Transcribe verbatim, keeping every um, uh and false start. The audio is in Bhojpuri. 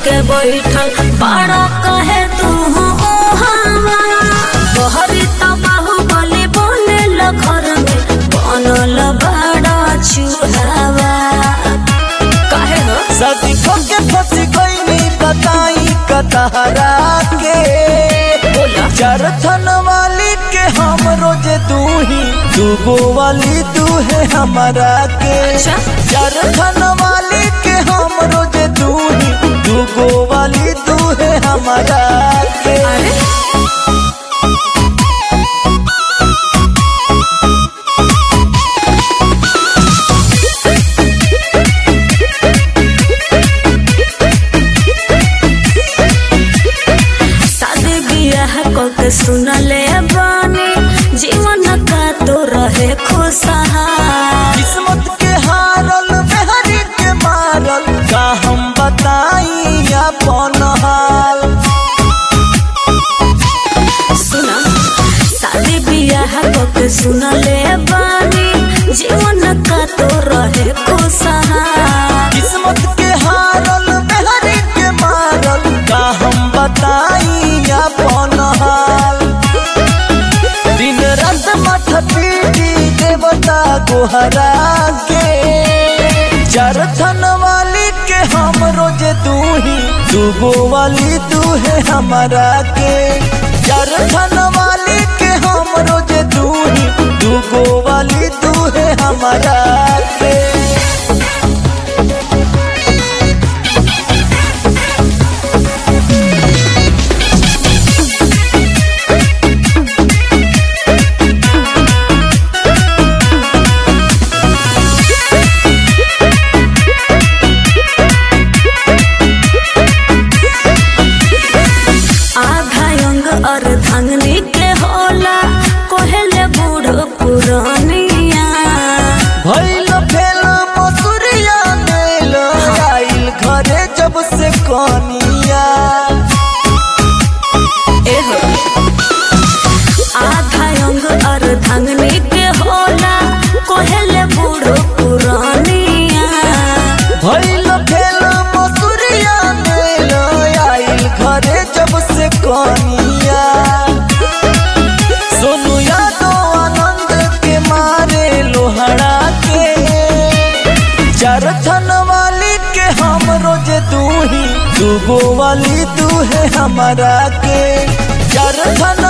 के बैठल बड़ा कहे तू बहरी तबाहू बोले बोले घर में बनल बड़ा चूहावा काहे हो सदी के फंस गई बताई कतहरा के चरथन वाली के हम रोज तू ही दूगो वाली तू है हमारा के चरथन वाली के हम रोज तू ही दूगो वाली तू है हमारा के सुनले बानी जीवन का तो रहे खुशहाल किस्मत के हारल मेहरी के मारल का हम बताई अपन हाल सुना शादी बियाह के सुनले बानी जीवन का तो रहे खुशहाल किस्मत के हारल मेहरी के मारल का हम बताई अपन हाल दिन रात मठ पीटी देवता गोहरा के चरथन वाली के हम रोज तू ही दूगो वाली तू है हमारा के चरथन वाली के हम रोज तू ही दूगो वाली तू है हमारा के और धंगनी के होला कोहले बूढ़ पुरानिया भइल फेल मसुरिया मेल आइल घरे जब से कनिया एहो आधा अंग और धंगनी के होला कोहले बूढ़ पुरानिया भइल फेल मसुरिया मेल आइल घरे जब से कनिया सोनू यादव आनंद के मारे लोहड़ा के चरथन वाली के हम रोज तू ही दूगो वाली तू है हमारा के चरथन